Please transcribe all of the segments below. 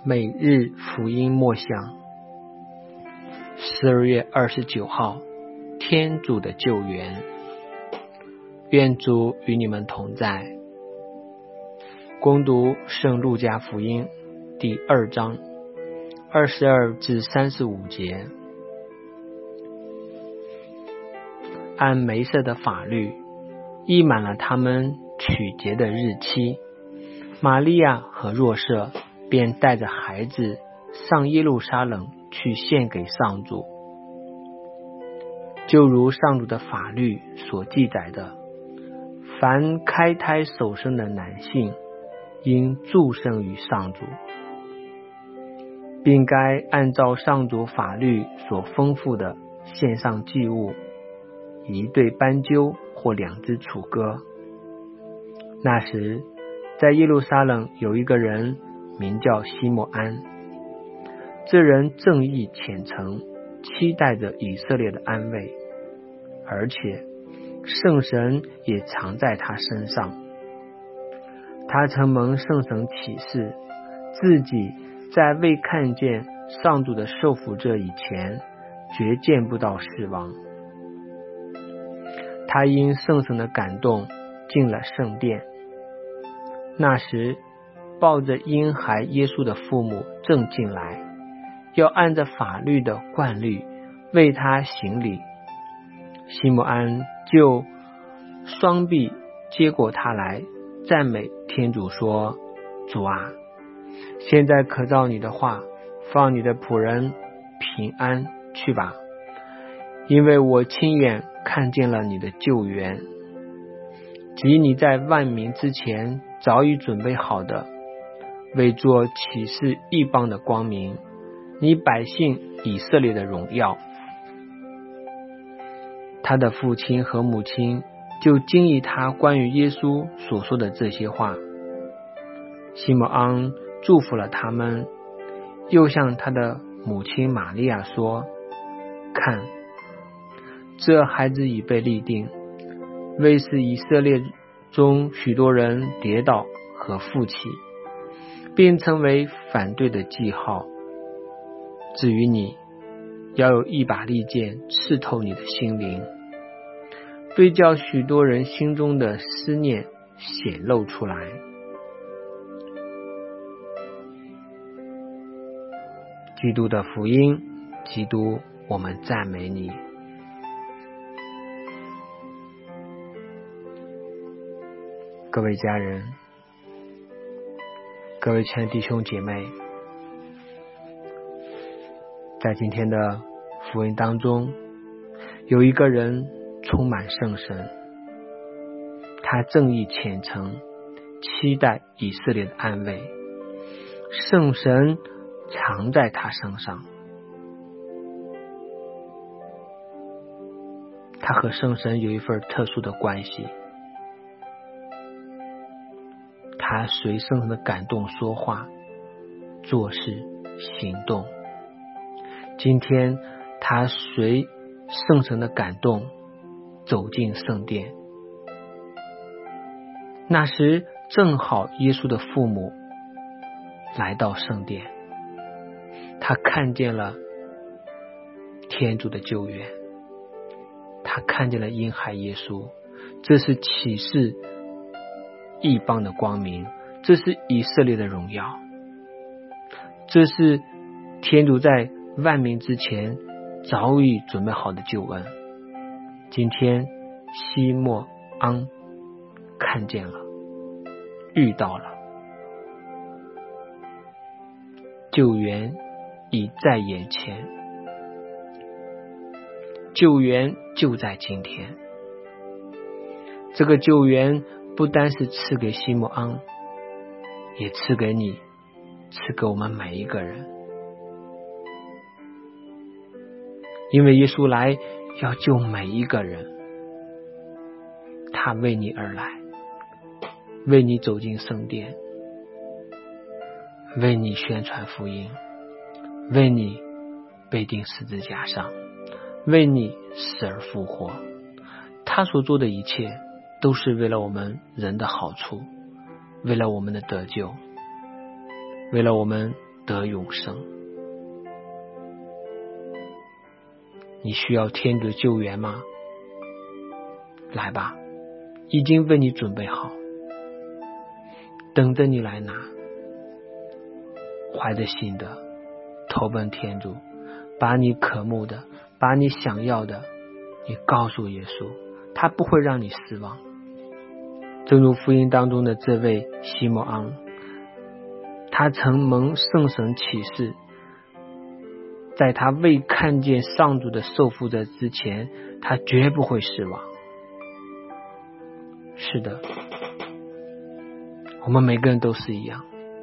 每日福音默想12月29号，天主的救援。愿主与你们同在。恭读圣路加福音第2章22至35节。按梅瑟的法律，议满了他们取节的日期，玛利亚和若瑟便带着孩子上耶路撒冷去献给上主，就如上主的法律所记载的，凡开胎首生的男性应祝圣于上主，并该按照上主法律所吩咐的献上祭物，1对斑鸠或2只雏鸽。那时在耶路撒冷有一个人名叫西默安，这人正义虔诚，期待着以色列的安慰，而且圣神也常在他身上。他曾蒙圣神启示，自己在未看见上主的受福者以前，绝见不到死亡。他因圣神的感动进了圣殿，那时抱着婴孩耶稣的父母正进来，要按着法律的惯例为他行礼。西默安就双臂接过他来，赞美天主说：主啊，现在可照你的话，放你的仆人平安去吧，因为我亲眼看见了你的救援，即你在万民之前早已准备好的，为作启示异邦的光明，你百姓以色列的荣耀。他的父亲和母亲就惊异他关于耶稣所说的这些话。西默安祝福了他们，又向他的母亲玛利亚说：看，这孩子已被立定，为使以色列中许多人跌倒和负起，并成为反对的记号。至于你，要有一把利剑刺透你的心灵，对叫许多人心中的思念显露出来。基督的福音，基督，我们赞美你。各位家人，各位亲爱的弟兄姐妹，在今天的福音当中，有一个人充满圣神，他正义虔诚，期待以色列的安慰，圣神常在他身上。他和圣神有一份特殊的关系，他随圣神的感动说话、做事、行动。今天他随圣神的感动走进圣殿，那时正好耶稣的父母来到圣殿，他看见了天主的救援，他看见了婴孩耶稣，这是启示异邦的光明，这是以色列的荣耀，这是天主在万民之前早已准备好的救恩。今天西默安看见了，遇到了，救援已在眼前，救援就在今天。这个救援不单是赐给西默安，也赐给你，赐给我们每一个人。因为耶稣来要救每一个人，他为你而来，为你走进圣殿，为你宣传福音，为你被钉十字架上，为你死而复活。他所做的一切都是为了我们人的好处，为了我们的得救，为了我们得永生。你需要天主的救援吗？来吧，已经为你准备好，等着你来拿。怀着信的投奔天主，把你渴慕的，把你想要的，你告诉耶稣，他不会让你失望。正如福音当中的这位西摩昂，他曾蒙圣神启示，在他未看见上主的受傅者之前，他绝不会失望。是的，我们每个人都是一样，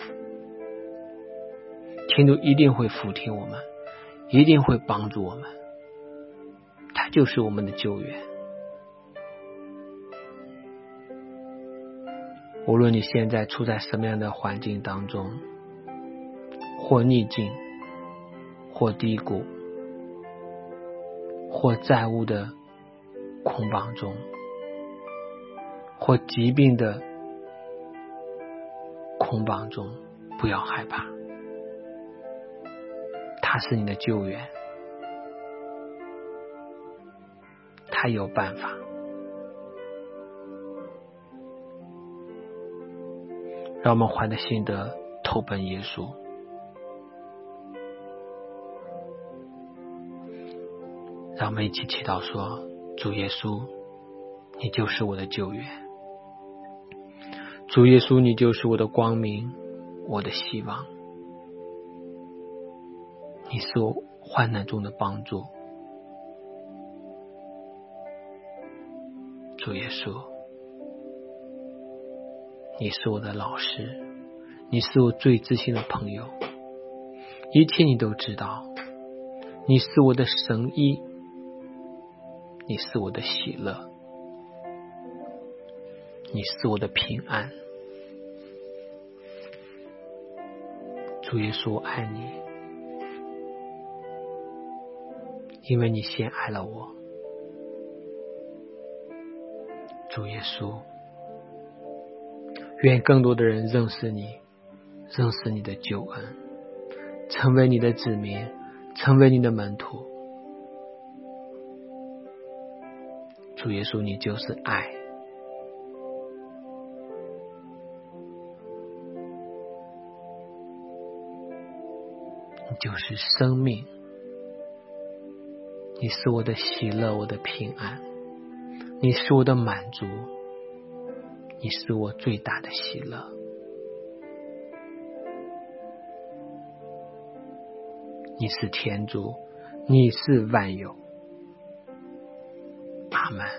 天主一定会俯听我们，一定会帮助我们，他就是我们的救援。无论你现在处在什么样的环境当中，或逆境，或低谷，或债务的捆绑中，或疾病的捆绑中，不要害怕，他是你的救援，他有办法。让我们怀着信德投奔耶稣。让我们一起祈祷说，主耶稣，你就是我的救援。主耶稣，你就是我的光明，我的希望。你是我患难中的帮助。主耶稣，你是我的老师，你是我最知心的朋友，一切你都知道。你是我的神医，你是我的喜乐，你是我的平安。主耶稣，我爱你，因为你先爱了我。主耶稣，愿更多的人认识你，认识你的救恩，成为你的子民，成为你的门徒。主耶稣，你就是爱，你就是生命，你是我的喜乐，我的平安，你是我的满足，你是我最大的喜乐。你是天主，你是万有。阿们。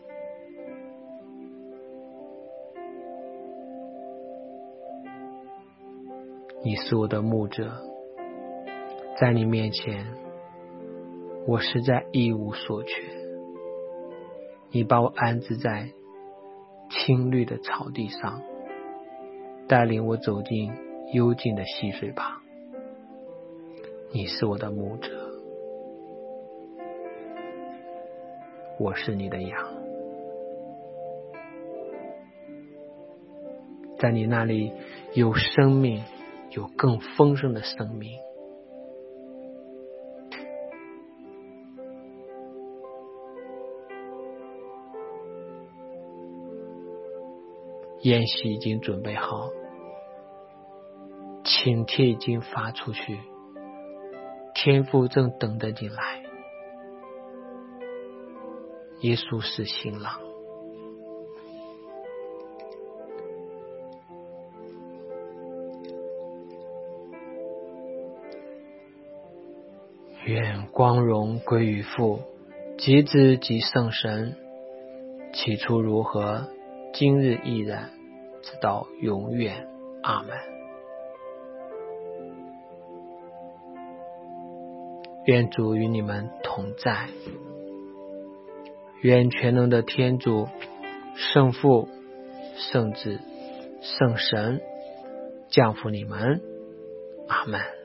你是我的牧者，在你面前，我实在一无所缺。你把我安置在青绿的草地上，带领我走进幽静的溪水旁。你是我的牧者，我是你的羊，在你那里有生命，有更丰盛的生命。宴席已经准备好，请帖已经发出去，天父正等着你来。耶稣是新郎。愿光荣归于父，及子及圣神，起初如何，今日亦然，直到永远。阿们。愿主与你们同在，愿全能的天主、圣父、圣子、圣神降福你们。阿们。